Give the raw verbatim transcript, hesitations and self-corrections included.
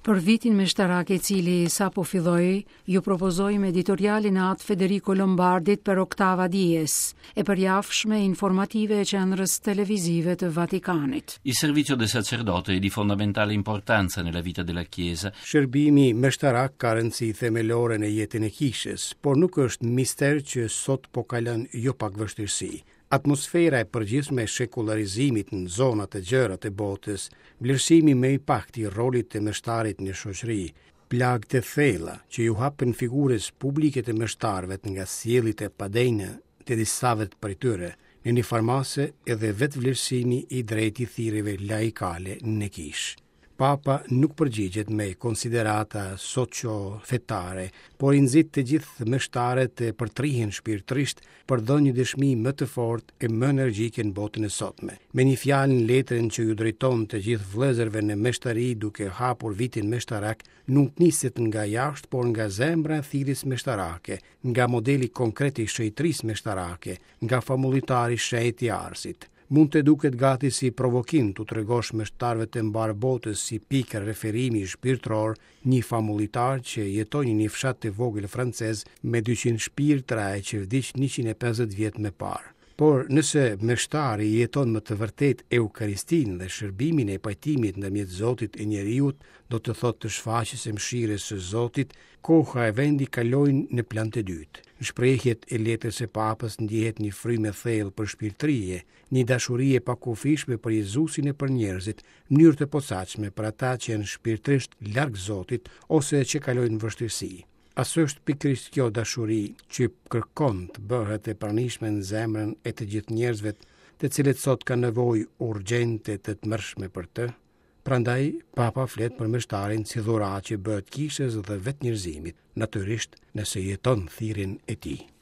Për vitin meshtarak i cili sa po filloi, ju propozojmë editorialin atë Federico Lombardit per Octava Dies, e përjafshme informative e qendrës televizive të Vatikanit. Il servizio del sacerdote è di fondamentale importanza nella vita della Chiesa. Shërbimi meshtarak ka rëndësi themelore në jetën e kishës, por nuk është mister që sot po kalon jo pak vështirësi. Atmosfera e përgjithshme e shekularizimit në zonat e gjëra të botës, vlerësimi më i paktë i rolit të meshtarit në shoqëri, plagë të thella që ju hapen figurës publike të meshtarëve nga sjellit e padejnë të disave prej tyre, në një farmase edhe vetë vlerësimi i drejtë i thirrjeve laikale në kishë. Papa nuk përgjigjet me konsiderata socio-fetare, por i nxit të gjithë meshtarët të përtrihen shpirtërisht për dhënë një dëshmi më të fortë e më energjike në botën e sotme. Me një fjalë në letrën që ju drejton të gjithë vëllezërve në meshtari duke hapur vitin meshtarak, nuk niset nga jashtë, por nga zemra e thirrjes meshtarake, nga modeli konkret i shoqërisë meshtarake, nga famulitari shenjtë i arsit. Mund të duket gati si provokim të tregosh meshtarëve të mbar botës si pikë referimi shpirtëror një famullitar që jeton në një fshat të vogël francez me dyqind shpirtra e që vdiq njëqind e pesëdhjetë vjet më parë. Por nëse meshtari jeton më të vërtet Eukaristinë dhe shërbimin e pajtimit ndërmjet Zotit e njeriut, do të thotë të shfaqjes së mëshirës së Zotit, koha e vendi kalojnë në plan të dytë. Në shprehjet e letrës së Papës ndihet një frymë e thellë për shpirtërie, një dashuri e pakufishme për Jezusin e për njerëzit, mënyrë të posaçme për ata që janë shpirtërisht larg Zotit ose që kalojnë vështirësi. As është pikërisht kjo dashuri që kërkon të bëhet e pranishme në zemrën e të gjithë njerëzve të cilët sot kanë nevojë urgjente të tmerrshme për të? Prandaj, Papa flet për meshtarin si dhuratë që bëhet kishës dhe vetë njerëzimit, natyrisht nëse jeton thirrjen e tij.